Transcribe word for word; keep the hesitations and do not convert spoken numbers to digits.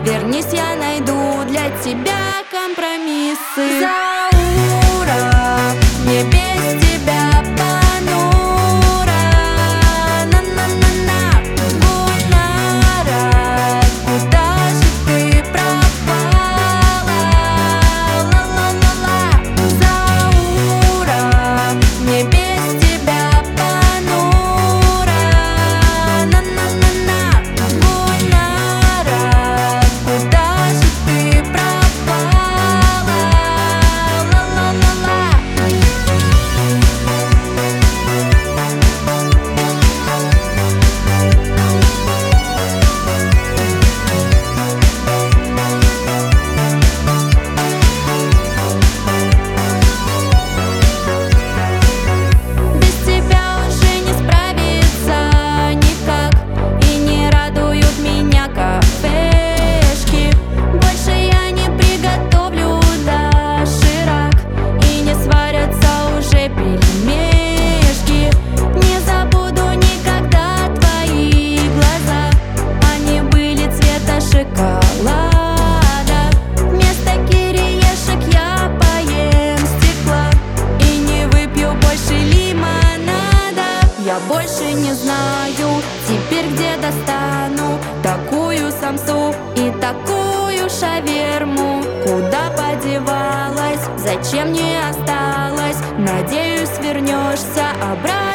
Вернись, я найду для тебя компромиссы. Заура, мне без тебя понуро. На-на-на-на, Гульнара, куда же ты пропала? Ла-ла-ла-ла, Заура, мне без тебя понуро. На-на-на-на, Гульнара, куда же ты пропала? Ла-ла-ла-ла. Без тебя уже не справиться никак, и не радуют меня кафешки. Больше я не приготовлю доширак, и не сварятся уже пельмешки. Не забуду никогда твои глаза, они были цвета шоколада. Вместо кириешек я поем стекла и не выпью больше лимонада. Я больше не знаю теперь, где достану такую самсу и такую шаверму. Куда подевалась, зачем не осталась? Надеюсь, вернешься обратно.